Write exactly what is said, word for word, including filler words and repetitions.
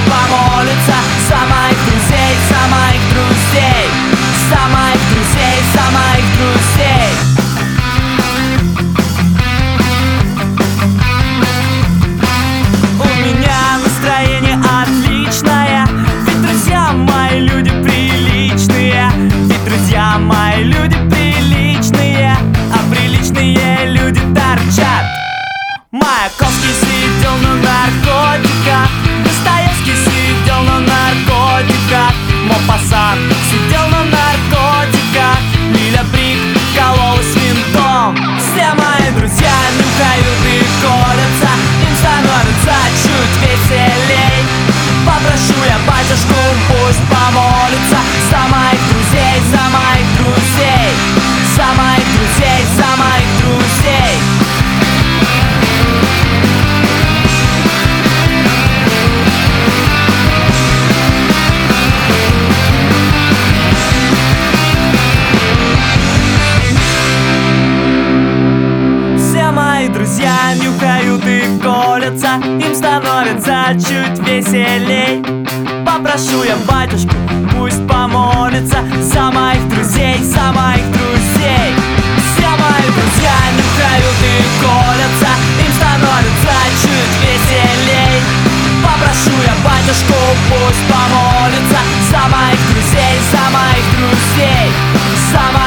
пусть помолится за моих друзей, за моих друзей, за моих друзей, за моих друзей. У меня настроение отличное, ведь друзья мои люди приличные, ведь друзья мои люди приличные, а приличные люди торчат. Маяковский сидел на наркотиках, Достоевский сидел на наркотиках, Мопассан сидел на наркотиках, Лиля Брик кололась винтом. Все мои друзья нюхают и колятся, им становится чуть веселей. Попрошу я батюшку, пусть помолится за моих друзей, за моих друзей, за моих друзей, за моих друзей. Друзья нюхают и колятся, им становится чуть веселей. Попрошу я батюшку, пусть помолится за моих друзей, за моих друзей. Все мои друзья нюхают и колятся, им становится чуть веселей. Попрошу я батюшку, пусть помолится за моих друзей, за моих друзей, за моих